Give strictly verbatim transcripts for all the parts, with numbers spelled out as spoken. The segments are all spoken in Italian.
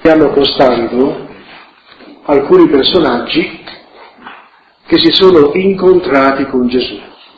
stiamo accostando alcuni personaggi che si sono incontrati con Gesù.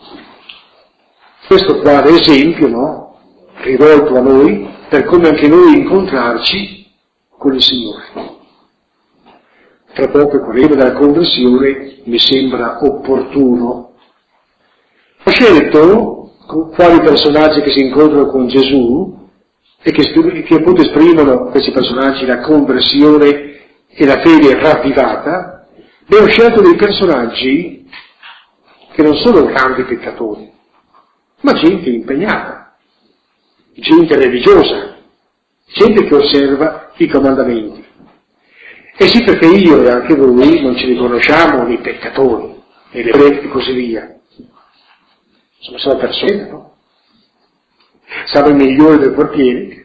Questo qua, ad esempio, no? Rivolto a noi, per come anche noi incontrarci con il Signore. Tra poco parleremo della conversione, mi sembra opportuno. Ho scelto quali personaggi che si incontrano con Gesù e che, che appunto esprimono questi personaggi la conversione e la fede ravvivata. E ho scelto dei personaggi che non sono grandi peccatori, ma gente impegnata, gente religiosa, gente che osserva i comandamenti. E sì, perché io e anche voi non ci riconosciamo nei peccatori, nei lebretti e così via. Insomma, siamo persone, no? Siamo i migliori del quartiere.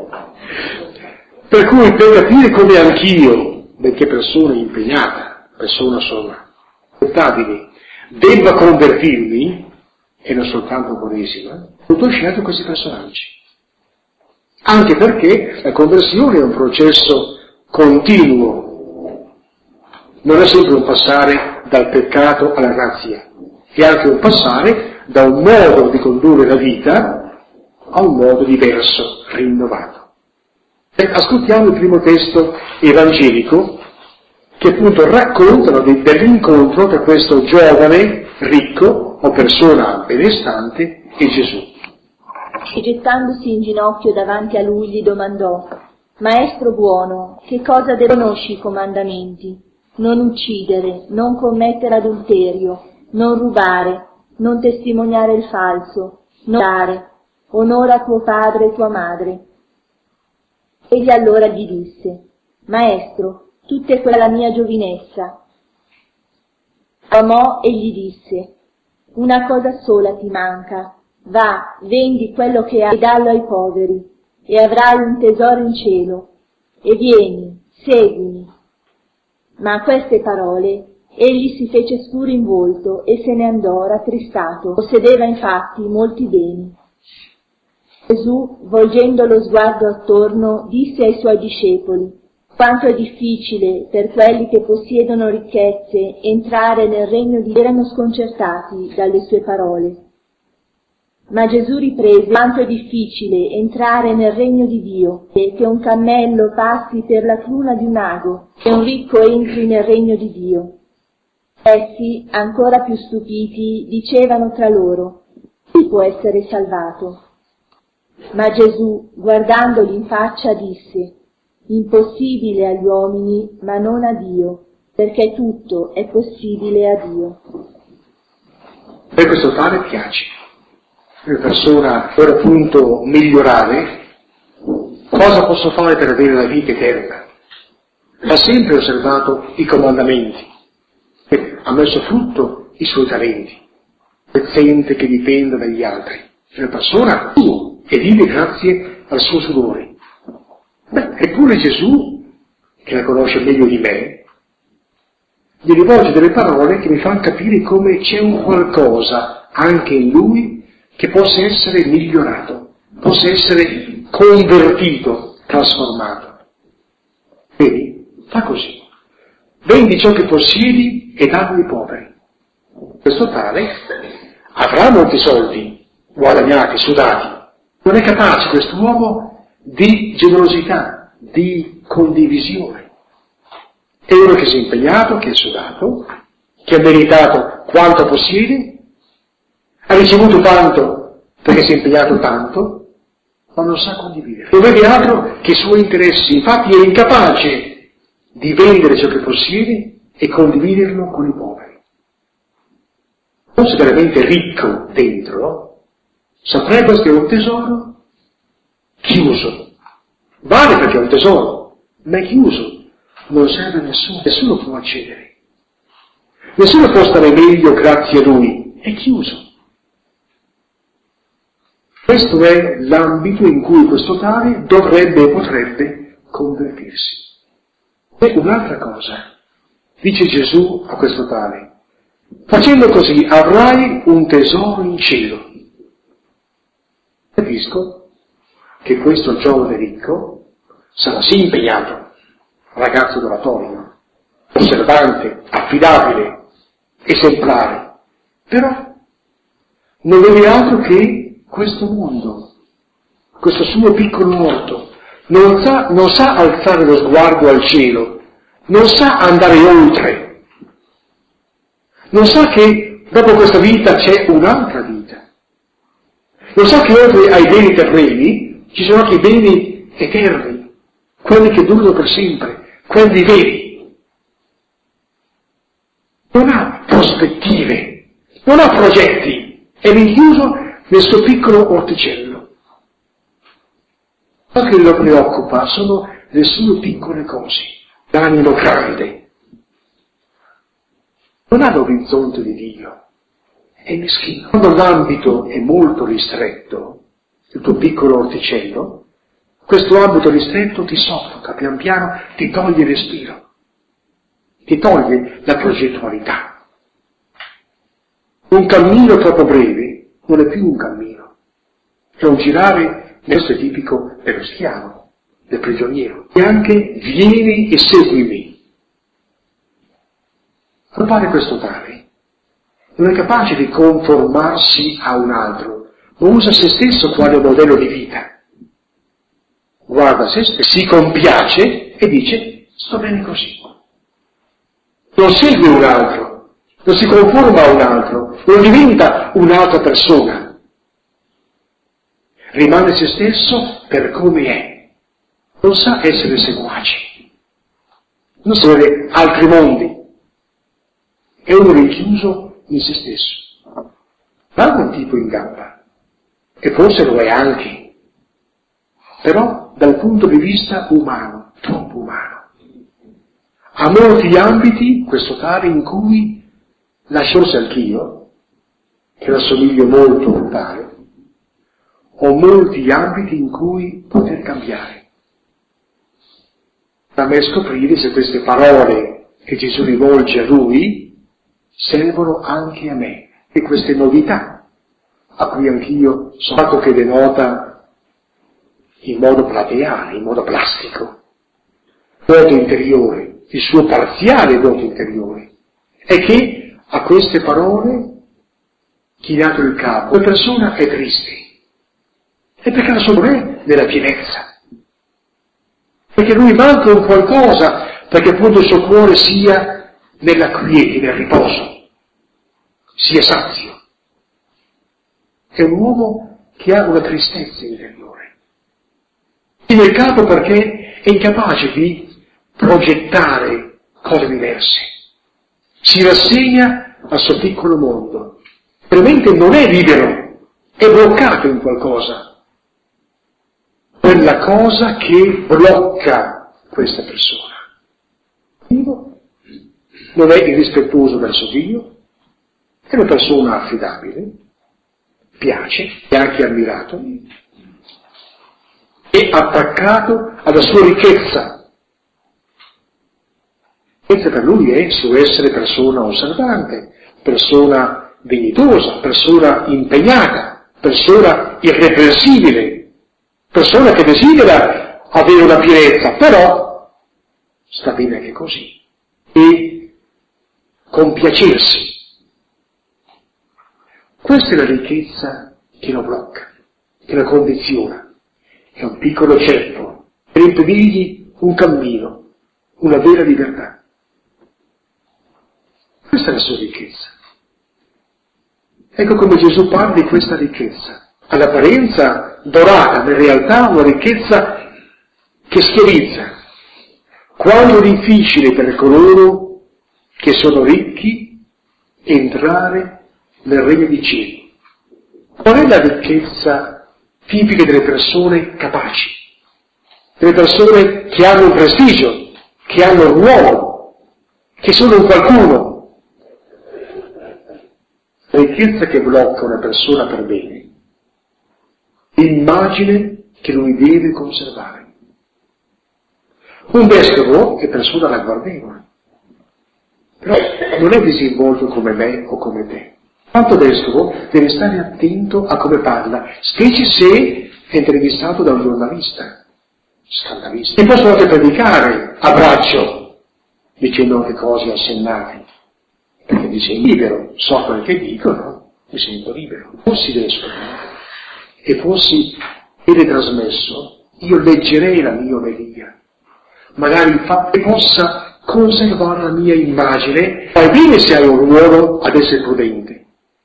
Per cui, per capire come anch'io, benché persona impegnata, persona insomma, accettabile, debba convertirmi, e non soltanto buonesima, ho scelto questi personaggi. Anche perché la conversione è un processo continuo, non è sempre un passare dal peccato alla grazia, è anche un passare da un modo di condurre la vita a un modo diverso, rinnovato. E ascoltiamo il primo testo evangelico che appunto raccontano dell'incontro tra questo giovane ricco o persona benestante e Gesù. E gettandosi in ginocchio davanti a lui gli domandò: Maestro buono, che cosa devo conosci i comandamenti? Non uccidere, non commettere adulterio, non rubare, non testimoniare il falso, non dare, onora tuo padre e tua madre. Egli allora gli disse: Maestro, tutte quelle alla mia giovinezza. Amò e gli disse: Una cosa sola ti manca. Va, vendi quello che hai e dallo ai poveri, e avrai un tesoro in cielo, e vieni, seguimi. Ma a queste parole egli si fece scuro in volto e se ne andò rattristato, possedeva infatti molti beni. Gesù, volgendo lo sguardo attorno, disse ai suoi discepoli: quanto è difficile per quelli che possiedono ricchezze entrare nel regno di Dio. Erano sconcertati dalle sue parole. Ma Gesù riprese: quanto è difficile entrare nel regno di Dio, e che un cammello passi per la cruna di un ago, e un ricco entri nel regno di Dio. Essi, ancora più stupiti, dicevano tra loro: chi può essere salvato? Ma Gesù, guardandoli in faccia, disse: impossibile agli uomini, ma non a Dio, perché tutto è possibile a Dio. Per questo tale piace. Una persona per appunto migliorare, cosa posso fare per avere la vita eterna? Ha sempre osservato i comandamenti, ha messo frutto i suoi talenti, sente che dipende dagli altri. È una persona e vive grazie al suo sudore. Beh, eppure Gesù, che la conosce meglio di me, gli rivolge delle parole che mi fanno capire come c'è un qualcosa anche in lui che possa essere migliorato, possa essere convertito, trasformato. Vedi? Fa così. Vendi ciò che possiedi e dallo ai poveri. Questo tale avrà molti soldi, guadagnati, sudati. Non è capace quest'uomo di generosità, di condivisione. È uno che si è impegnato, che è sudato, che ha meritato quanto possiede, ha ricevuto tanto perché si è impegnato tanto, ma non sa condividere. Non vede altro che i suoi interessi, infatti è incapace di vendere ciò che possiede e condividerlo con i poveri. Non se veramente ricco dentro, saprebbe che è un tesoro chiuso. Vale perché è un tesoro, ma è chiuso, non serve a nessuno, nessuno può accedere. Nessuno può stare meglio grazie a lui, è chiuso. Questo è l'ambito in cui questo tale dovrebbe e potrebbe convertirsi. E un'altra cosa, dice Gesù a questo tale: facendo così avrai un tesoro in cielo. Capisco che questo giovane ricco sarà sì impegnato, ragazzo d'oratorio, osservante, affidabile, esemplare, però non vede altro che questo mondo, questo suo piccolo orto, non sa, non sa alzare lo sguardo al cielo, non sa andare oltre, non sa che dopo questa vita c'è un'altra vita, non sa che oltre ai beni terreni ci sono anche i beni eterni, quelli che durano per sempre, quelli veri. Non ha prospettive, non ha progetti, è rinchiuso nel suo piccolo orticello. Ciò che lo preoccupa sono le sue piccole cose, l'animo grande. Non ha l'orizzonte di Dio, è meschino. Quando l'ambito è molto ristretto, il tuo piccolo orticello, questo ambito ristretto ti soffoca, pian piano ti toglie il respiro, ti toglie la progettualità. Un cammino troppo breve non è più un cammino, è un girare, questo è tipico dello schiavo, del prigioniero. E anche vieni e seguimi. Appare questo tale, non è capace di conformarsi a un altro, ma usa se stesso quale modello di vita. Guarda se stesso, si compiace e dice sto bene così. Non segue un altro, non si conforma a un altro, non diventa un'altra persona. Rimane se stesso per come è. Non sa essere seguace, non sa avere altri mondi. È uno rinchiuso in se stesso. Ma un tipo in gamba, e forse lo è anche, però dal punto di vista umano, troppo umano. Ha molti ambiti, questo tale, in cui lascio forse anch'io, che l'assomiglio molto al tale, ho molti ambiti in cui poter cambiare. Da me scoprire se queste parole che Gesù rivolge a lui servono anche a me, e queste novità a cui anch'io sono stato che denota in modo plateale, in modo plastico, vuoto interiore, il suo parziale vuoto interiore, è che a queste parole chinato il capo, la persona è triste, e perché la sua non è nella pienezza, perché lui manca un qualcosa, perché appunto il suo cuore sia nella quiete, nel riposo, sia sazio. È un uomo che ha una tristezza interiore. China il capo perché è incapace di progettare cose diverse. Si rassegna al suo piccolo mondo. Veramente non è libero, è bloccato in qualcosa. Quella cosa che blocca questa persona. Non è irrispettoso verso Dio, è una persona affidabile, piace, è anche ammirato, è attaccato alla sua ricchezza. La ricchezza per lui è su essere persona osservante, persona dignitosa, persona impegnata, persona irreprensibile, persona che desidera avere una pienezza, però sta bene anche così. E compiacersi. Questa è la ricchezza che lo blocca, che lo condiziona. È un piccolo ceppo per impedirgli un cammino, una vera libertà. Questa è la sua ricchezza. Ecco come Gesù parla di questa ricchezza. All'apparenza dorata, ma in realtà una ricchezza che schiavizza. Quanto è difficile per coloro che sono ricchi entrare nel regno di cielo. Qual è la ricchezza tipica delle persone capaci, delle persone che hanno un prestigio, che hanno un ruolo, che sono un qualcuno? La ricchezza che blocca una persona per bene, l'immagine che lui deve conservare. Un vescovo è persona ragguardevole, però non è disinvolto come me o come te. Quanto vescovo deve stare attento a come parla, specie se è intervistato da un giornalista, scandalissimo. E possono anche predicare a braccio, dicendo anche cose assennate, perché mi sei libero, so quel che dicono, mi sento libero. Fossi vescovo e fossi teletrasmesso, io leggerei la mia omelia, magari il fatto che possa conservare la mia immagine. Fai bene se hai un ruolo ad essere prudente.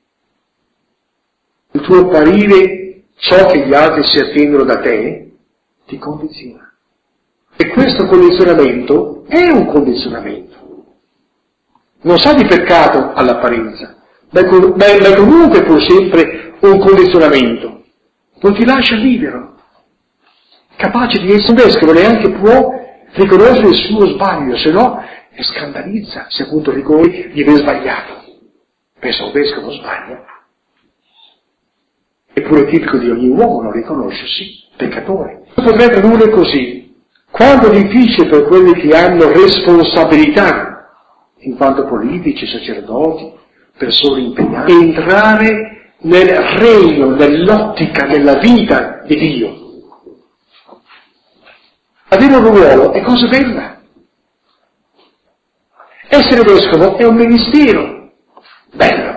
Il tuo apparire, ciò che gli altri si attendono da te, ti condiziona. E questo condizionamento è un condizionamento. Non sa di peccato all'apparenza, ma è comunque pur sempre un condizionamento. Non ti lascia libero, capace di essere un vescovo, neanche può riconoscere il suo sbaglio, se no è scandalizza se appunto riconosce di aver sbagliato. Pensa, un vescovo sbaglia. Eppure è tipico di ogni uomo non riconoscersi peccatore. Potrebbe tradurre così: quanto è difficile per quelli che hanno responsabilità, in quanto politici, sacerdoti, persone impegnate, entrare nel regno, nell'ottica, nella vita di Dio. Avere un ruolo è cosa bella. Essere vescovo è un ministero bello.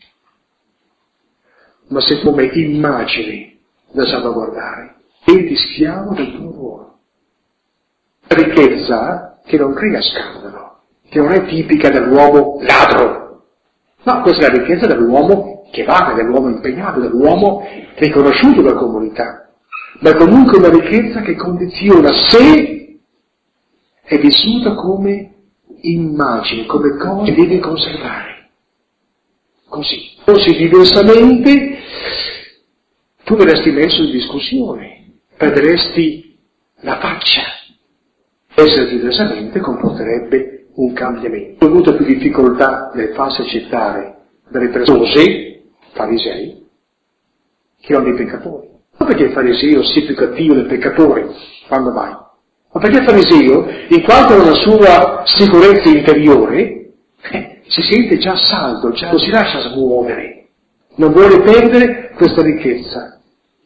Ma se tu come immagini da salvaguardare, diventi schiavo del tuo ruolo. La ricchezza che non crea scandalo, che non è tipica dell'uomo ladro. No, questa è la ricchezza dell'uomo che vale, dell'uomo impegnato, dell'uomo riconosciuto dalla comunità. Ma è comunque una ricchezza che condiziona se è vissuta come immagine, come cosa che devi conservare. Così. Così diversamente tu verresti messo in discussione, perderesti la faccia. Essere diversamente comporterebbe un cambiamento. Ho avuto più difficoltà nel farsi accettare dalle persone, farisei, che non dei peccatori. Non perché il fariseo sia più cattivo del peccatore, quando mai? Ma perché il fariseo, in quanto ha una sua sicurezza interiore, eh, si sente già saldo, già non si lascia smuovere, non vuole perdere questa ricchezza.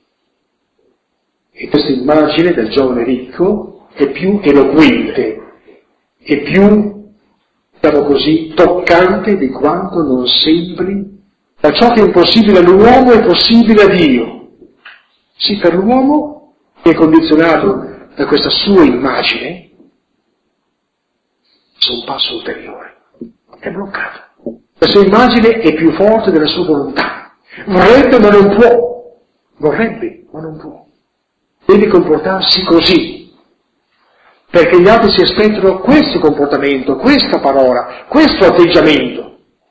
E questa immagine del giovane ricco è più eloquente, è più, diciamo così, toccante di quanto non sembri. Da ciò che è impossibile all'uomo è possibile a Dio. Sì, per l'uomo che è condizionato da questa sua immagine, c'è un passo ulteriore, è bloccato. La sua immagine è più forte della sua volontà. Vorrebbe ma non può. Vorrebbe ma non può. Deve comportarsi così, perché gli altri si aspettano questo comportamento, questa parola, questo atteggiamento.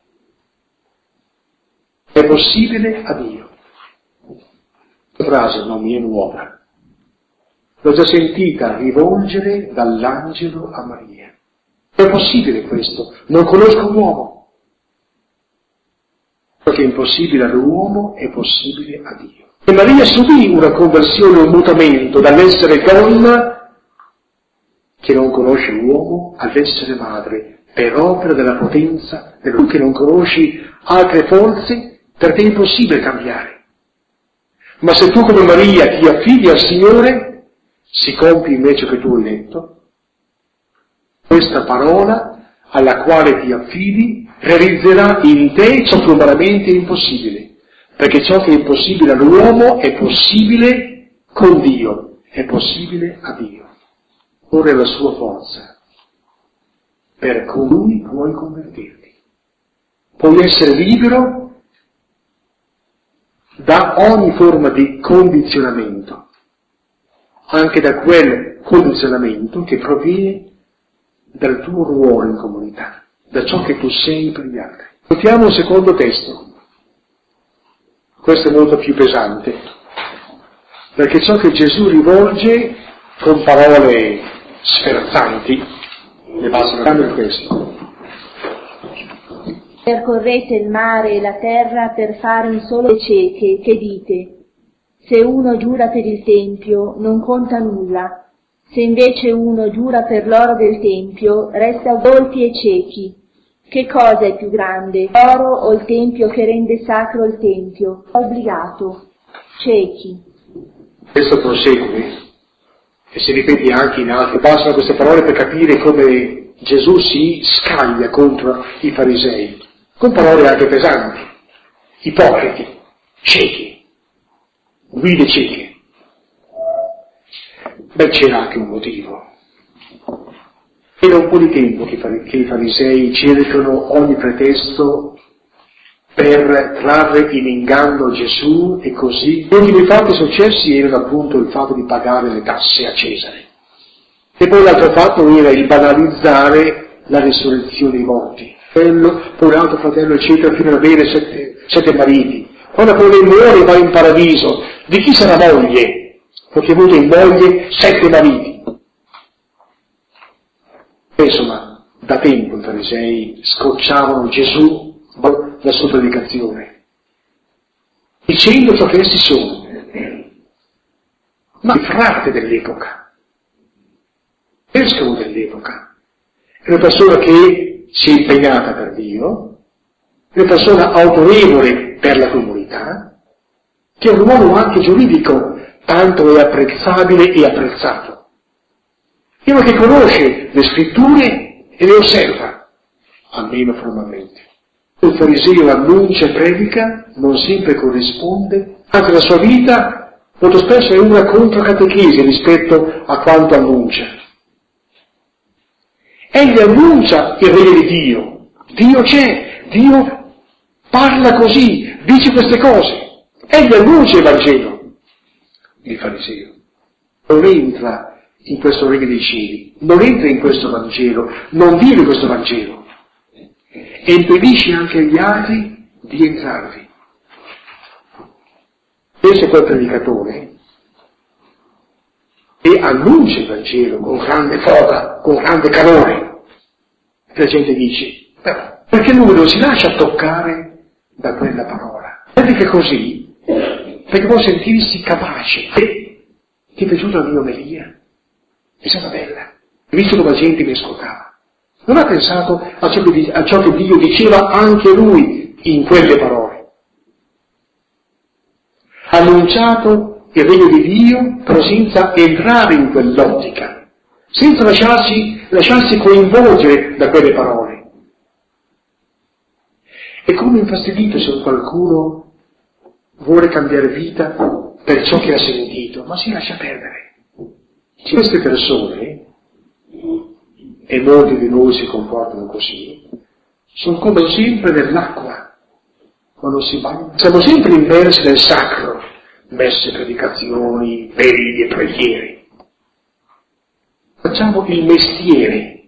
È possibile a Dio. La frase non mi è nuova. L'ho già sentita rivolgere dall'angelo a Maria. È possibile questo? Non conosco un uomo. Ciò che è impossibile all'uomo è possibile a Dio. E Maria subì una conversione, un mutamento dall'essere donna che non conosce l'uomo all'essere madre, per opera della potenza, tu che non conosci altre forze, per te è impossibile cambiare. Ma se tu come Maria ti affidi al Signore, si compie invece che tu hai letto, questa parola alla quale ti affidi realizzerà in te ciò che umanamente è impossibile, perché ciò che è impossibile all'uomo è possibile con Dio, è possibile a Dio. Ora è la sua forza, per colui puoi convertirti, puoi essere libero da ogni forma di condizionamento, anche da quel condizionamento che proviene dal tuo ruolo in comunità, da ciò che tu sei per gli altri. Notiamo un secondo testo, questo è molto più pesante, perché ciò che Gesù rivolge con parole sferzanti, ne basta notare questo. Percorrete il mare e la terra per fare un solo cieche, che dite: se uno giura per il Tempio non conta nulla, se invece uno giura per l'oro del Tempio resta volti e ciechi. Che cosa è più grande, l'oro o il Tempio che rende sacro il Tempio? Obbligato, ciechi. Questo prosegue e si ripete anche in altri, bastano queste parole per capire come Gesù si scaglia contro i farisei, con parole anche pesanti, ipocriti, ciechi, guide cieche. Beh, c'era anche un motivo. Era un po' di tempo che i farisei cercano ogni pretesto per trarre in inganno Gesù e così. Gli ultimi fatti successi erano appunto il fatto di pagare le tasse a Cesare. E poi l'altro fatto era il banalizzare la risurrezione dei morti. Fratello, poi un altro fratello, eccetera, fino ad avere sette, sette mariti. Quando poi lei muore va in paradiso. Di chi sarà moglie? Perché ha avuto in moglie sette mariti. E insomma, da tempo i farisei scocciavano Gesù la sua predicazione, dicendo ciò che essi sono. Ma il frate dell'epoca, vescovo dell'epoca, è una persona che si è impegnata per Dio, è una persona autorevole per la comunità, che ha un ruolo anche giuridico, tanto è apprezzabile e apprezzato. È uno che conosce le scritture e le osserva, almeno formalmente. Il fariseo annuncia e predica, non sempre corrisponde, anche la sua vita molto spesso è una controcatechesi rispetto a quanto annuncia. Egli annuncia il regno di Dio, Dio c'è, Dio parla così, dice queste cose, egli annuncia il Vangelo. Il fariseo non entra in questo regno dei cieli, non entra in questo Vangelo, non vive questo Vangelo. E impedisce anche agli altri di entrarvi. Penso a quel predicatore e annuncia il Vangelo con grande foga, con grande calore. E la gente dice, però, perché lui non si lascia toccare da quella parola? Predica così, perché può sentirsi capace. E ti è piaciuta la mia omelia? È stata bella. Hai visto come la gente mi ascoltava? Non ha pensato a ciò, che, a ciò che Dio diceva anche lui in quelle parole. Ha annunciato il regno di Dio, però senza entrare in quell'ottica, senza lasciarsi, lasciarsi coinvolgere da quelle parole. È come infastidito se qualcuno vuole cambiare vita per ciò che ha sentito, ma si lascia perdere. Queste persone, e molti di noi si comportano così, sono come sempre nell'acqua, quando si bagna. Siamo sempre immersi nel sacro, messe, predicazioni, veglie, preghiere. Facciamo il mestiere,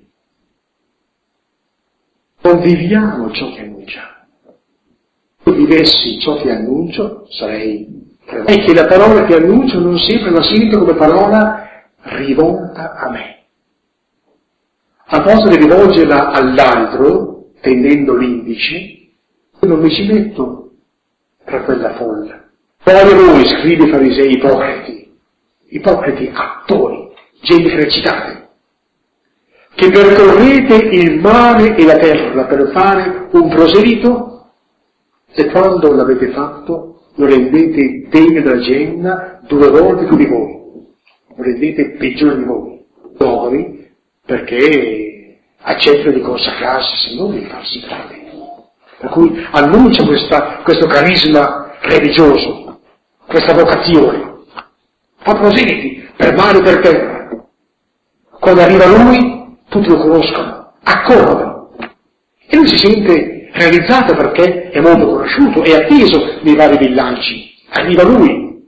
non viviamo ciò che annunciamo. Se vivessi ciò che annuncio, sarei tremendo. È che la parola che annuncio non sempre la sento come parola rivolta a me. A posto di rivolgerla all'altro, tendendo l'indice, io non mi ci metto tra quella folla. Poi voi, scribi farisei ipocriti, ipocriti attori, gente che recitate, che percorrete il mare e la terra per fare un proselito, e quando l'avete fatto lo rendete degno della genna due volte più di voi, lo rendete peggiore di voi, poveri, perché accettano di consacrarsi se non di farsi frate. Per cui annuncia questa, questo carisma religioso, questa vocazione, fa proseliti per mare e per terra. Quando arriva lui, tutti lo conoscono, accorrono, e lui si sente realizzato perché è molto conosciuto, è atteso nei vari villaggi, arriva lui.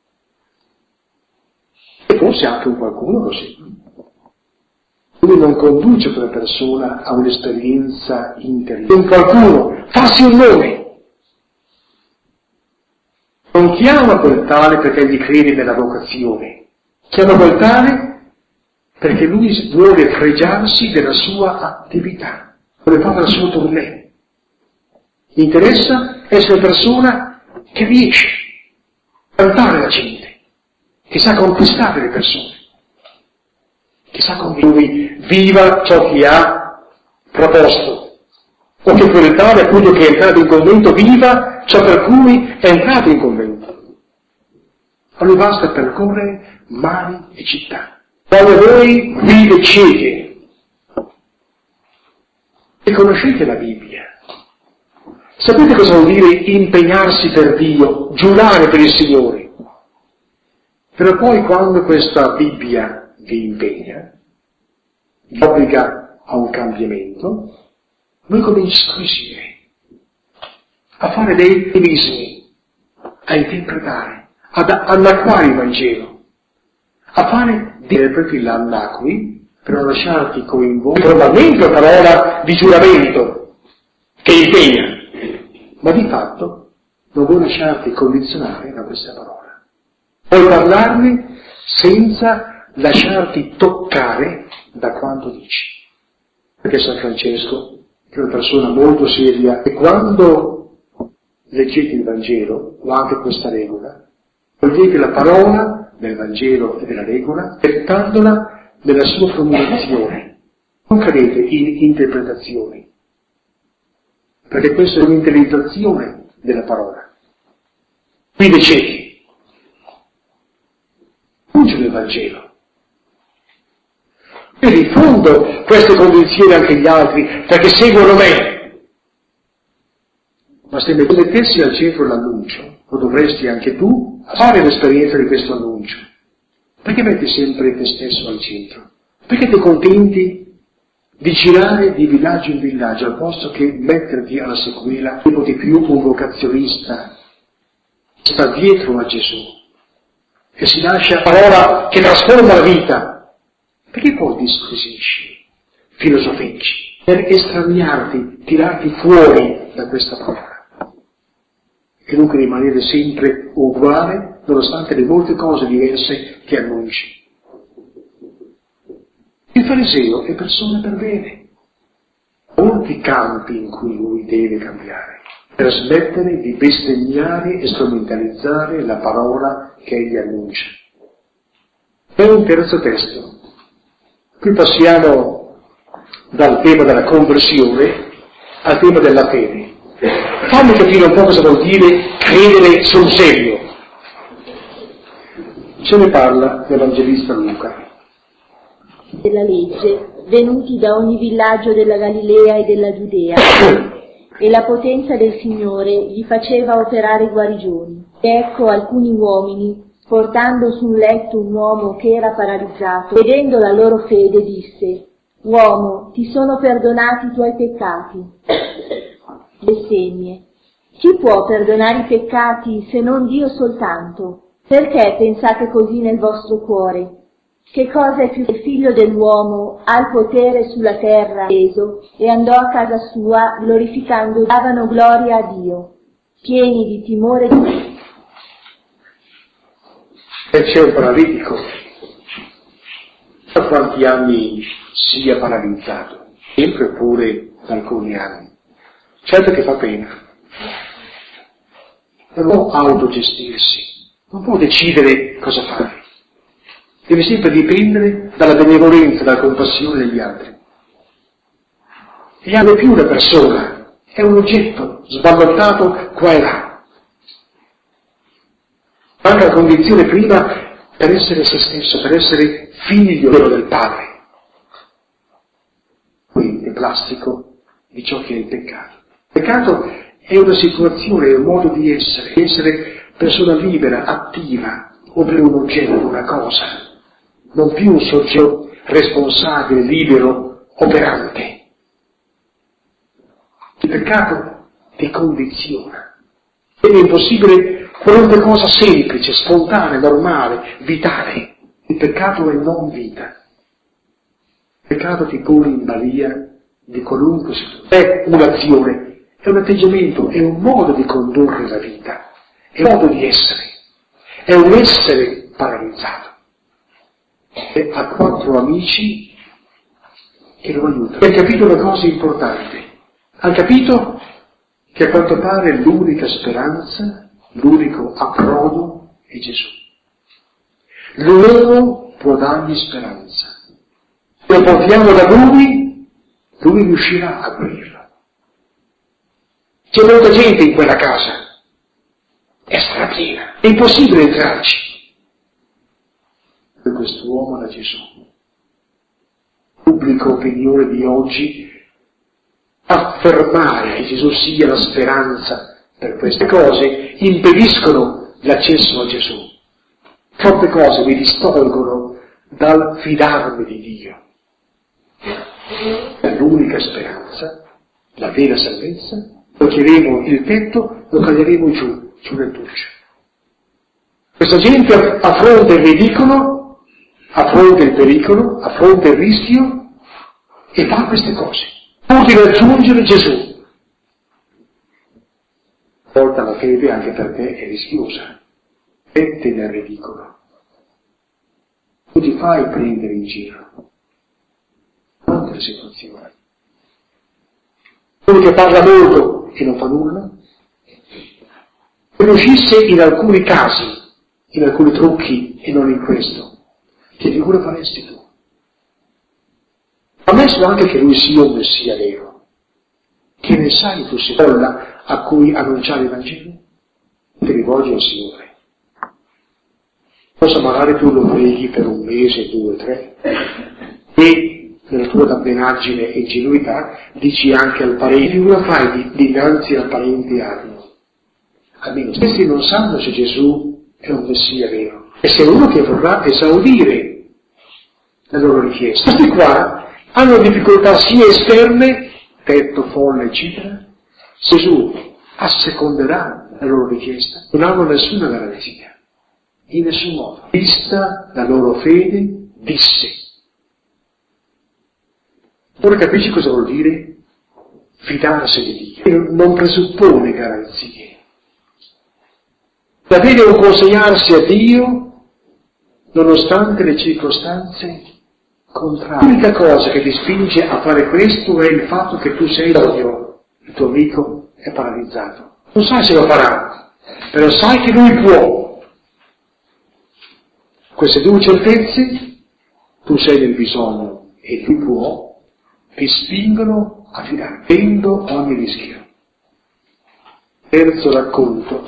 E forse anche un qualcuno così. Lui non conduce quella persona a un'esperienza interiore. Un qualcuno, farsi un nome. Non chiama quel tale perché gli crede nella vocazione. Chiama quel tale perché lui vuole fregiarsi della sua attività, vuole fare la sua tournée. Gli interessa essere una persona che riesce a cantare la gente, che sa conquistare le persone, che sa con lui viva ciò che ha proposto, o che quel tale appunto che è entrato in convento viva ciò per cui è entrato in convento. A lui basta percorrere mari e città, Quando voi vite cieche e conoscete la Bibbia, sapete cosa vuol dire impegnarsi per Dio, giurare per il Signore? Però poi quando questa Bibbia vi impegna, vi obbliga a un cambiamento, voi cominciate a squisire, a fare dei evismi, a interpretare, ad annacquare il Vangelo, a fare dei interpreti l'annacqui per non lasciarti coinvolgere formalmente la parola di giuramento che impegna, ma di fatto non vuoi lasciarti condizionare da questa parola. Puoi parlarne senza lasciarti toccare da quanto dici. Perché San Francesco, che è una persona molto seria, e quando leggete il Vangelo, o anche questa regola, togliete la parola del Vangelo e della regola, gettandola nella sua formulazione. Non cadete in interpretazioni, perché questa è un'interiorizzazione della parola. Quindi ciechi. Luce del Vangelo. Io diffondo queste convinzioni anche agli altri, perché seguono me. Ma se mettessi al centro l'annuncio, lo dovresti anche tu fare l'esperienza di questo annuncio. Perché metti sempre te stesso al centro? Perché ti contenti di girare di villaggio in villaggio, al posto che metterti alla sequela, tipo di più un vocazionista che sta dietro a Gesù, che si lascia parola che trasforma la vita? Perché poi disquisisci, filosofeggi, per estraniarti, tirarti fuori da questa parola? E dunque rimanere sempre uguale, nonostante le molte cose diverse che annunci. Il fariseo è persona per bene. Molti campi in cui lui deve cambiare, per smettere di bestemmiare e strumentalizzare la parola che egli annuncia. È un terzo testo. Qui passiamo dal tema della conversione al tema della fede. Fammi capire un po' cosa vuol dire credere sul serio. Ce ne parla l'Evangelista Luca. Della legge, venuti da ogni villaggio della Galilea e della Giudea, e la potenza del Signore gli faceva operare guarigioni. E ecco alcuni uomini, portando su un letto un uomo che era paralizzato, vedendo la loro fede, disse: «Uomo, ti sono perdonati i tuoi peccati». Bestemmie. Chi può perdonare i peccati se non Dio soltanto? Perché pensate così nel vostro cuore? Che cosa è più che il figlio dell'uomo ha il potere sulla terra peso, e andò a casa sua glorificando, davano gloria a Dio, pieni di timore di Dio. E c'è un paralitico, da quanti anni sia paralizzato, sempre oppure da alcuni anni. Certo che fa pena, non può autogestirsi, non può decidere cosa fare, deve sempre dipendere dalla benevolenza, dalla compassione degli altri. E non è più una persona, è un oggetto sballottato qua e là. Manca la condizione prima per essere se stesso, per essere figlio del Padre. Quindi è plastico di ciò che è il peccato. Il peccato è una situazione, è un modo di essere, di essere persona libera, attiva, o per un oggetto, una cosa, non più un soggetto responsabile, libero, operante. Il peccato ti condiziona. Ed è impossibile qualunque cosa semplice, spontanea, normale, vitale. Il peccato è non vita. Il peccato ti pone in balia di qualunque situazione. È un'azione, è un atteggiamento, è un modo di condurre la vita, è un modo di essere, è un essere paralizzato. E ha quattro amici che lo aiutano. E ha capito una cosa importante. Ha capito che a quanto pare l'unica speranza, l'unico approdo è Gesù. L'uomo può dargli speranza. Se lo portiamo da lui, lui riuscirà a guarirlo. C'è molta gente in quella casa, è strapiena, è impossibile entrarci. E quest'uomo da Gesù. pubblica opinione di oggi, affermare che Gesù sia la speranza per queste cose impediscono l'accesso a Gesù. Troppe cose mi distolgono dal fidarmi di Dio. È l'unica speranza, la vera salvezza. Toccheremo il tetto, lo caderemo giù, giù nel tuccio. Questa gente affronta il ridicolo, affronta il pericolo, affronta il rischio e fa queste cose, pur di raggiungere Gesù. A volte la fede anche per te è rischiosa, mette nel ridicolo. Tu ti fai prendere in giro. Quante situazioni. Uno che parla molto e non fa nulla, se riuscisse in alcuni casi, in alcuni trucchi e non in questo, che figura faresti tu? Ammesso anche che lui sia un messia vero, che ne sai tu se folla a cui annunciare il Vangelo? Ti rivolgi al Signore. Forse magari tu lo preghi per un mese, due, tre, e nella tua dabbenaggine e ingenuità dici anche al parente, figura fai dinanzi al parente armo. Almeno questi non sanno se Gesù è un messia vero, e se è uno che vorrà esaudire la loro richiesta. Questi qua hanno difficoltà sia esterne, tetto, folle, eccetera. Gesù asseconderà la loro richiesta, non hanno nessuna garanzia, in nessun modo. Vista la loro fede, disse. Ora capisci cosa vuol dire fidarsi di Dio? Non presuppone garanzie. La fede è un consegnarsi a Dio nonostante le circostanze contrarie. L'unica cosa che ti spinge a fare questo è il fatto che tu sei Dio, il tuo amico è paralizzato. Non sai se lo farà, però sai che lui può. Queste due certezze, tu sei nel bisogno e lui può, ti spingono a fidare, prendo ogni rischio. Terzo racconto,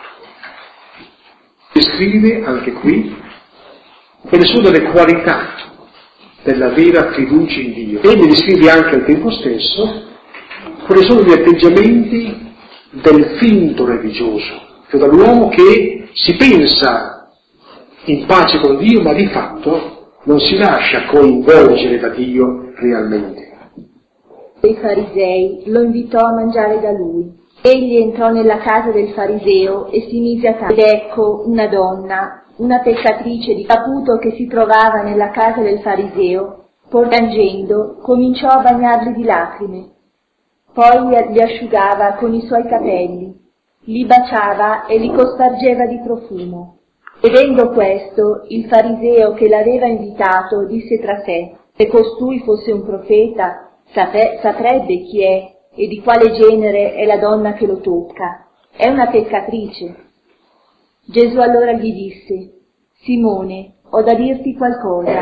descrive anche qui quelle sono le qualità della vera fiducia in Dio e ne descrive anche al tempo stesso quali sono gli atteggiamenti del finto religioso, cioè dall'uomo che si pensa in pace con Dio ma di fatto non si lascia coinvolgere da Dio realmente. I farisei lo invitò a mangiare da lui. Egli entrò nella casa del fariseo e si mise a tavola. Ed ecco una donna, una peccatrice, di saputo che si trovava nella casa del fariseo, piangendo, cominciò a bagnarli di lacrime. Poi li asciugava con i suoi capelli, li baciava e li cospargeva di profumo. Vedendo questo, il fariseo che l'aveva invitato disse tra sé: se costui fosse un profeta, saprebbe chi è e di quale genere è la donna che lo tocca. È una peccatrice. Gesù allora gli disse: Simone, ho da dirti qualcosa.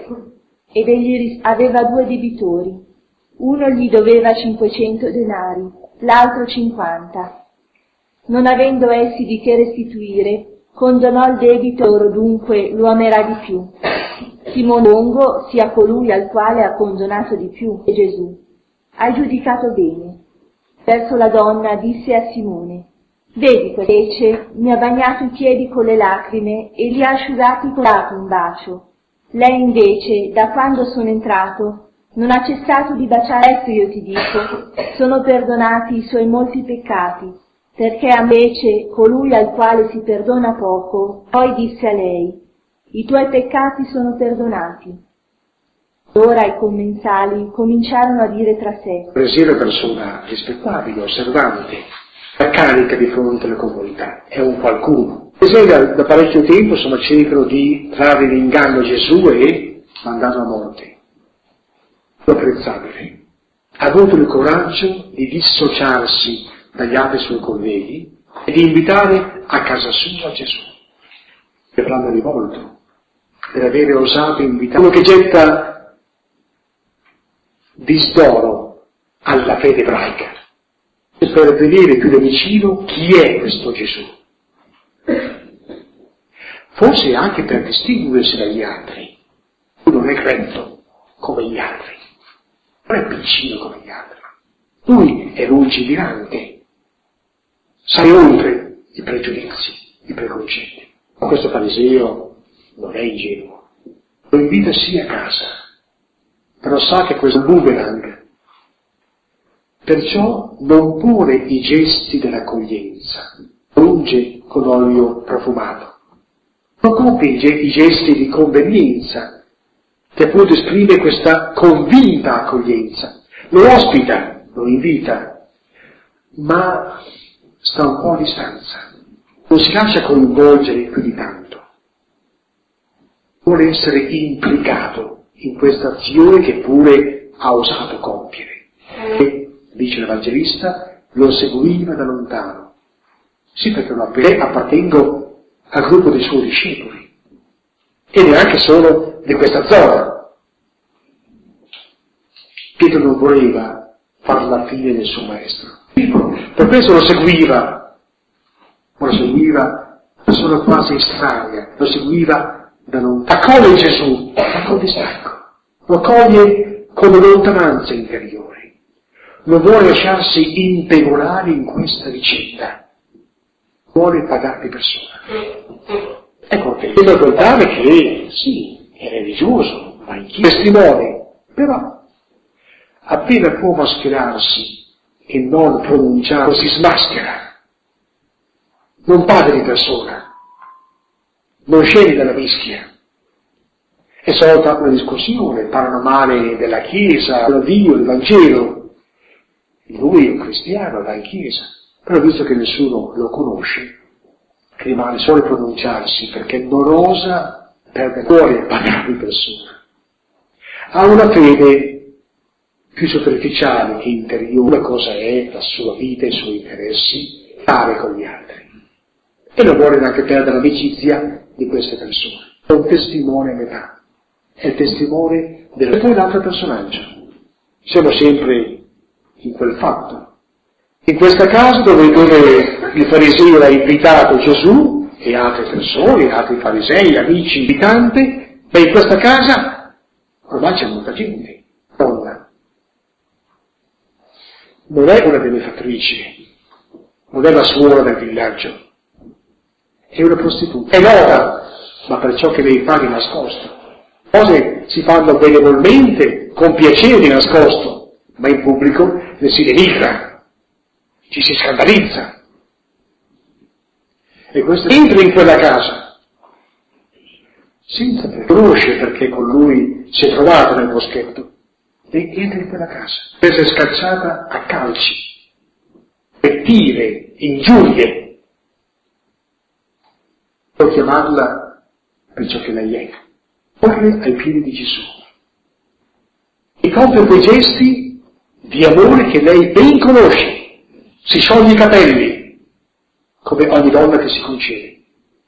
Ed egli aveva due debitori. Uno gli doveva cinquecento denari, l'altro cinquanta. Non avendo essi di che restituire, condonò il debito loro, dunque lo amerà di più. Simone Longo sia colui al quale ha condonato di più. E Gesù: hai giudicato bene. Verso la donna disse a Simone: vedi, invece mi ha bagnato i piedi con le lacrime e li ha asciugati con un bacio. Lei invece, da quando sono entrato, non ha cessato di baciare. Ecco, io ti dico, sono perdonati i suoi molti peccati, perché invece colui al quale si perdona poco, poi disse a lei: i tuoi peccati sono perdonati. Ora i commensali cominciarono a dire tra sé: Presì una persona rispettabile, osservante, carica di fronte alla comunità, è un qualcuno. Presì da, da parecchio tempo insomma cercano di trarre in inganno Gesù e mandarlo a morte. Apprezzabile. Ha avuto il coraggio di dissociarsi dagli altri suoi colleghi e di invitare a casa sua Gesù. Per l'hanno rivolto, per avere osato invitare uno che getta disdoro alla fede ebraica, per vedere più da vicino chi è questo Gesù. Forse anche per distinguersi dagli altri. Lui non è cretto, come gli altri, non è piccino come gli altri. Lui è lungimirante, sa oltre i pregiudizi, i preconcetti. Ma questo fariseo non è ingenuo, lo invita sì a casa, però sa che questo è un boomerang, perciò non pone i gesti dell'accoglienza, unge con olio profumato, non compie i gesti di convenienza, che appunto esprime questa convinta accoglienza, lo ospita, lo invita, ma sta un po' a distanza, non si lascia coinvolgere più di tanto, vuole essere implicato in questa azione che pure ha osato compiere. E, dice l'Evangelista, lo seguiva da lontano. Sì, perché lo appartengo al gruppo dei suoi discepoli e neanche solo di questa zona. Pietro non voleva far la fine del suo maestro, per questo lo seguiva, ma lo seguiva da solo quasi estranea, lo seguiva da lontano. Accoglie Gesù, ma con distacco, lo accoglie con lontananza interiore, non vuole lasciarsi impegolare in questa vicenda, vuole pagare di persona. Ecco, che devo ricordare che sì, è religioso, ma in chi testimone, però appena può mascherarsi e non pronunciare, si smaschera, non paga di persona, non scende dalla mischia, è solta una discussione, parlano male della Chiesa, da Dio, il Vangelo. Lui è un cristiano, va in Chiesa, però visto che nessuno lo conosce, rimane solo a pronunciarsi perché non osa perdere cuore e pagare di persona. Ha una fede più superficiale che interiore, una cosa è la sua vita, i suoi interessi, stare con gli altri. E non vuole neanche perdere l'amicizia di queste persone. È un testimone a metà, è il testimone del... E poi l'altro personaggio. Siamo sempre in quel fatto. In questa casa dove, dove il fariseo ha invitato Gesù e altre persone, altri farisei, amici, invitante, ma in questa casa ormai c'è molta gente, donna. Non è una benefattrice, non è la suora del villaggio, è una prostituta, è nota, ma per ciò che lei fa di nascosto. Cose si fanno benevolmente, con piacere di nascosto, ma in pubblico le si denigra, ci si scandalizza. E questo entra in quella casa, senza che conosce perché con lui si è trovato nel boschetto, e entra in quella casa, per essere scacciata a calci, per tire, ingiurie, per chiamarla per ciò che lei è, corre ai piedi di Gesù e compie quei gesti di amore che lei ben conosce, si scioglie i capelli, come ogni donna che si concede,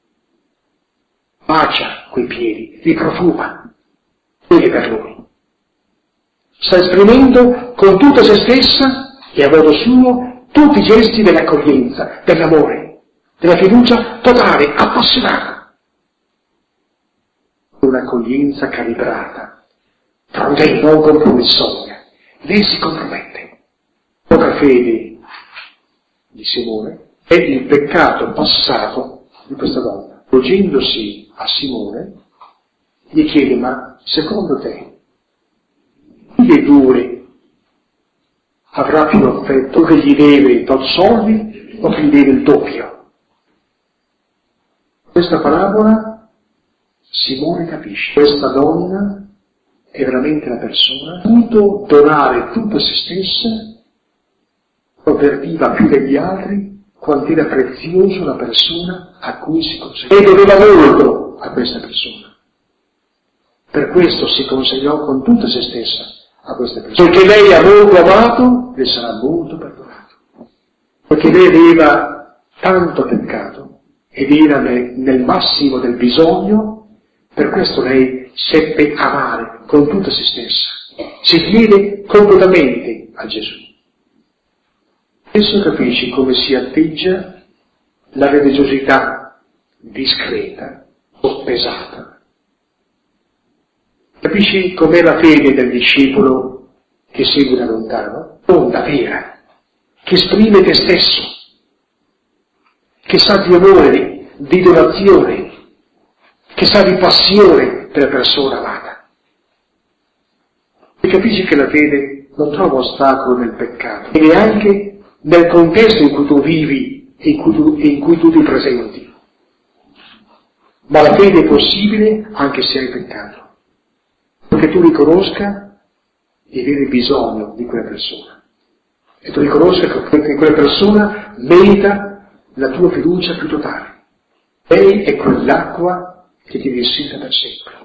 bacia quei piedi, li profuma, quelli per lui. Sta esprimendo con tutta se stessa e a modo suo tutti i gesti dell'accoglienza, dell'amore, della fiducia totale, appassionata. Un'accoglienza calibrata, prudente, non compromissoria. Lei si compromette. Poca fede di Simone è il peccato passato di questa donna. Volgendosi a Simone, gli chiede: ma secondo te chi dei due avrà più affetto, che gli deve tot soldi o che gli deve il doppio? Questa parabola Simone capisce, questa donna è veramente la persona che ha potuto donare tutta se stessa, convertiva più degli altri, quanto era preziosa una persona a cui si consegnava. E doveva molto a questa persona. Per questo si consegnò con tutta se stessa a queste persone. Perché lei ha molto amato, le sarà molto perdonato. Perché lei aveva tanto peccato ed era nel, nel massimo del bisogno, per questo lei seppe amare con tutta se stessa. Si diede completamente a Gesù. Adesso capisci come si atteggia la religiosità discreta, soppesata. Capisci com'è la fede del discepolo che segue da lontano? Onda vera, che esprime te stesso, che sa di amore, di donazione, che sa di passione per la persona amata. E capisci che la fede non trova ostacolo nel peccato, e neanche nel contesto in cui tu vivi e in cui tu, e in cui tu ti presenti. Ma la fede è possibile anche se hai peccato, perché tu riconosca di avere bisogno di quella persona e tu riconosca che quella persona merita la tua fiducia più totale. Lei è quell'acqua che ti vessita per sempre.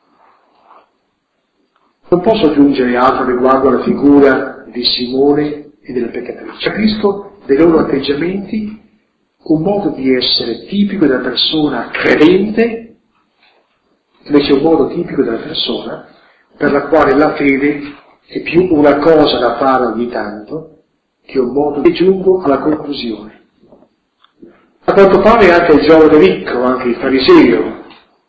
Non posso aggiungere altro riguardo alla figura di Simone e della peccatrice. Capisco dei loro atteggiamenti un modo di essere tipico della persona credente, invece un modo tipico della persona per la quale la fede è più una cosa da fare ogni tanto che un modo di giungo alla conclusione. A quanto pare anche il giovane ricco, anche il fariseo,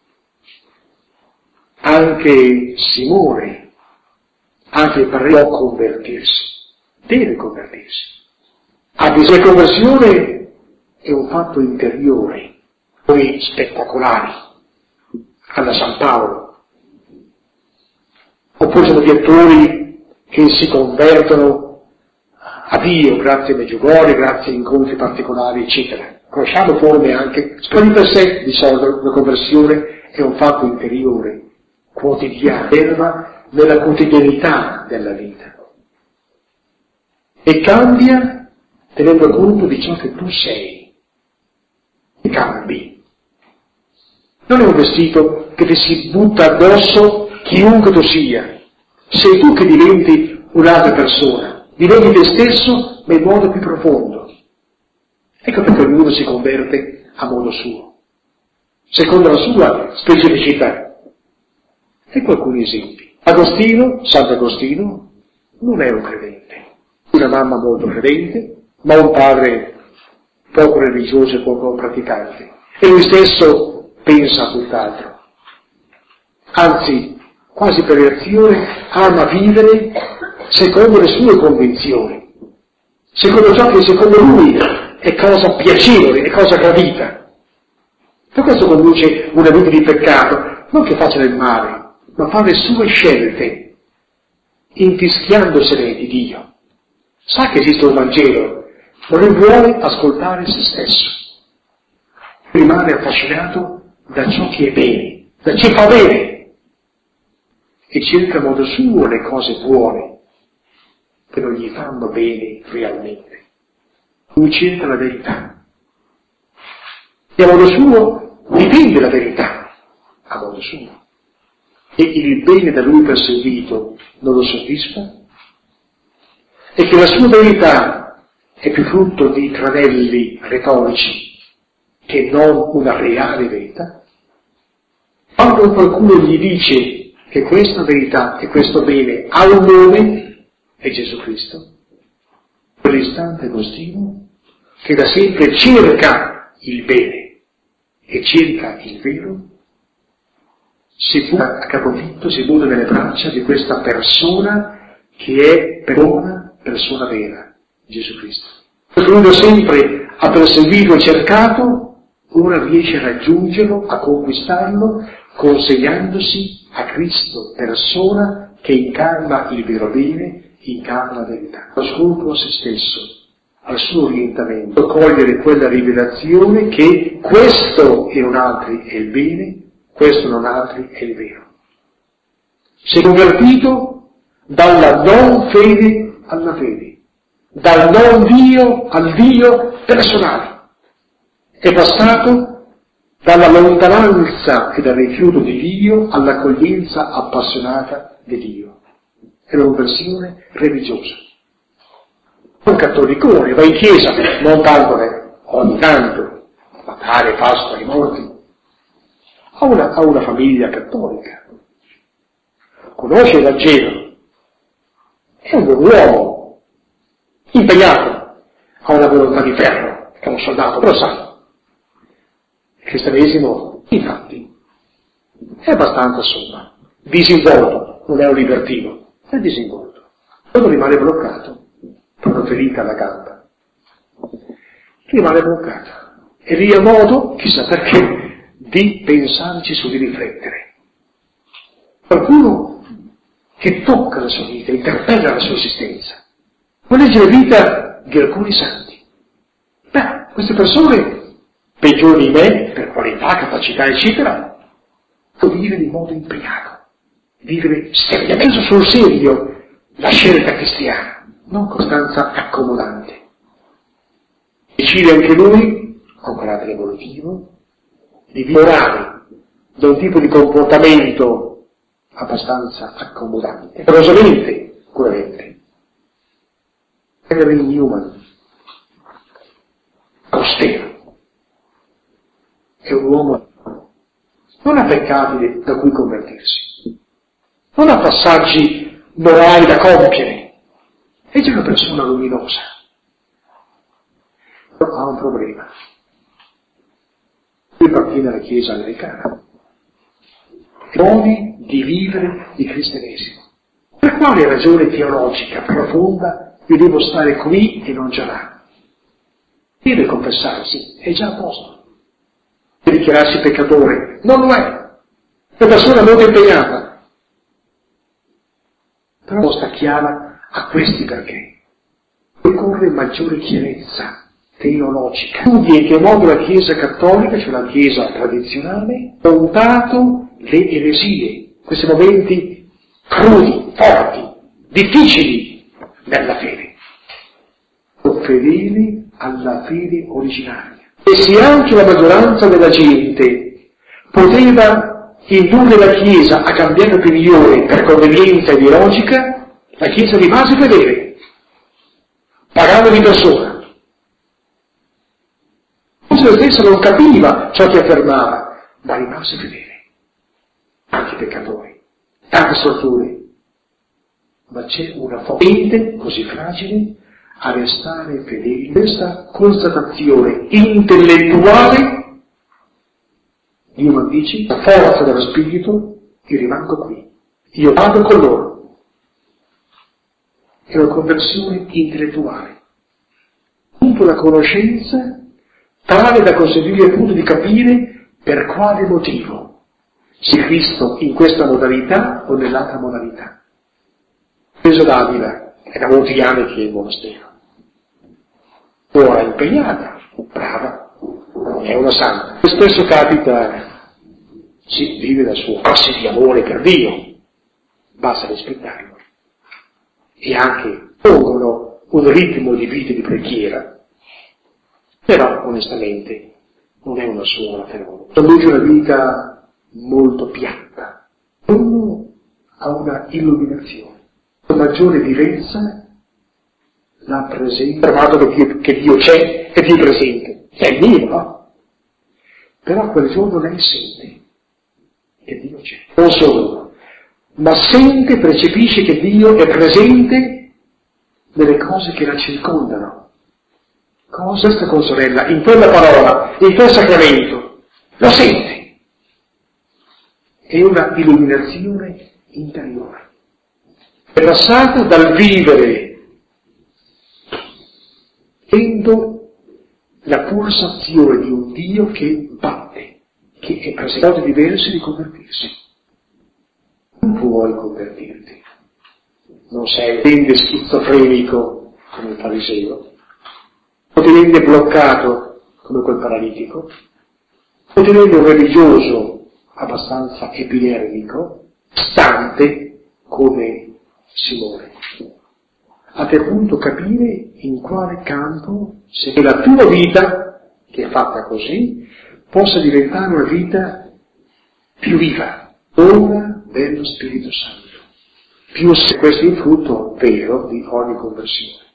anche Simone, anche il parere può convertirsi, deve convertirsi. Anche se la conversione è un fatto interiore, poi spettacolari, alla San Paolo. Oppure sono gli attori che si convertono a Dio grazie a Meggiugorje, grazie a incontri particolari, eccetera. Conosciamo forme anche, ma di per sé di solito la conversione è un fatto interiore, quotidiano, ferma nella quotidianità della vita. E cambia tenendo conto di ciò che tu sei. E cambi. Non è un vestito che ti si butta addosso chiunque tu sia. Sei tu che diventi un'altra persona. Diventi te stesso, ma in modo più profondo. Ecco perché ognuno si converte a modo suo, secondo la sua specificità. Ecco alcuni esempi. Agostino, Sant'Agostino, non è un credente. Una mamma molto credente, ma un padre poco religioso e poco praticante. E lui stesso pensa a tutt'altro. Anzi, quasi per reazione, ama vivere secondo le sue convinzioni, secondo ciò che secondo lui è cosa piacevole, è cosa gradita. Per questo conduce una vita di peccato, non che faccia del male, ma fa le sue scelte, infischiandosene di Dio. Sa che esiste un Vangelo, ma non vuole ascoltare se stesso. Rimane affascinato da ciò che è bene, da ciò che fa bene, e cerca a modo suo le cose buone, che non gli fanno bene realmente. Lui cerca la verità. E a modo suo dipende la verità, a modo suo. E il bene da lui perseguito non lo soddisfa? E che la sua verità è più frutto di tranelli retorici che non una reale verità? Quando qualcuno gli dice che questa verità e questo bene ha un nome, è Gesù Cristo, quell'istante Agostino, che da sempre cerca il bene e cerca il vero, si butta a capofitto, si butta nelle braccia di questa persona che è persona, persona vera, Gesù Cristo. Perché lui da sempre ha perseguito e cercato, ora riesce a raggiungerlo, a conquistarlo, consegnandosi a Cristo, persona che incarna il vero bene, incarna la verità. Ascolto a se stesso, al suo orientamento, cogliere quella rivelazione che questo e non altri è il bene, questo non altri è il vero. Si è convertito dalla non fede alla fede, dal non Dio al Dio personale. È passato dalla lontananza e dal rifiuto di Dio all'accoglienza appassionata di Dio. È una conversione religiosa. Un cattolicone, va in chiesa, non tanto ogni tanto, Natale, Pasqua, i morti. Ha una, ha una famiglia cattolica, conosce il Vangelo, è un buon uomo, impegnato, ha una volontà di ferro, è un soldato, però sa. Il cristianesimo, infatti, è abbastanza, insomma, disinvolto, non è un libertino, è disinvolto. Quando rimane bloccato, per una ferita alla gamba, rimane bloccato. E lì è modo, chissà perché, di pensarci su, di riflettere. Qualcuno che tocca la sua vita, interpella la sua esistenza. Può leggere la vita di alcuni santi. Beh, queste persone, peggiori di me, per qualità, capacità, eccetera, può vivere in modo impegnato, vivere seriamente sul serio la scelta cristiana, non costanza accomodante. Decide anche lui, con carattere evolutivo, di migliorare da un tipo di comportamento abbastanza accomodante, rigorosamente coerente. Henry Newman, austero, è un uomo non affettabile da cui convertirsi, non ha passaggi morali da compiere, è già una persona luminosa. Però ha un problema. Lui appartiene alla Chiesa anglicana, modi di vivere di cristianesimo. Per quale ragione teologica profonda io devo stare qui e non già là? Deve confessarsi, è già a posto. Deve dichiararsi peccatore, non lo è. È una persona molto impegnata. Però non sta chiara a questi perché. Occorre maggiore chiarezza teologica. Studi in che modo la Chiesa cattolica, cioè la Chiesa tradizionale, ha affrontato le eresie, questi momenti crudi, forti, difficili nella fede, fedeli alla fede originaria. E se anche la maggioranza della gente poteva indurre la Chiesa a cambiare opinione per convenienza ideologica, la Chiesa rimase fedele, pagando di persona. Forse la stessa non capiva ciò che affermava, ma rimase fedele. Anche i peccatori, tante storture. Ma c'è una mente così fragile a restare fedeli. Questa constatazione intellettuale, Dio mi dice, la forza dello spirito, io rimango qui. Io vado con loro. È una conversione intellettuale. Punto la conoscenza tale da consentirgli appunto di capire per quale motivo sia Cristo in questa modalità o nell'altra modalità. Preso d'Avila, è da molti anni che è in monastero. Ora impegnata, brava, è una santa. E spesso capita, si vive la sua classe di amore per Dio, basta rispettarlo. E anche pongono un ritmo di vita e di preghiera, però onestamente non è una sola fenomeno. Conduce una vita molto piatta, ognuno ha una illuminazione, una maggiore vivenza, la presenza, trovato che Dio, che Dio c'è, che Dio è presente, è Dio, no? Però quel giorno lei sente che Dio c'è, non solo, ma sente, percepisce che Dio è presente nelle cose che la circondano. Cosa questa consorella, in quella parola, in quel sacramento, lo sente. È una illuminazione interiore. È passato dal vivere sento la pulsazione di un Dio che batte, che è presente, modo diverso di convertirsi. Non puoi convertirti. Non sei rende schizofrenico come il fariseo, o ti rende bloccato come quel paralitico, o ti rende un religioso abbastanza epidermico, stante come Simone. A te punto capire in quale campo, se la tua vita, che è fatta così, possa diventare una vita più viva, ora dello Spirito Santo. Più se questo è il frutto vero di ogni conversione.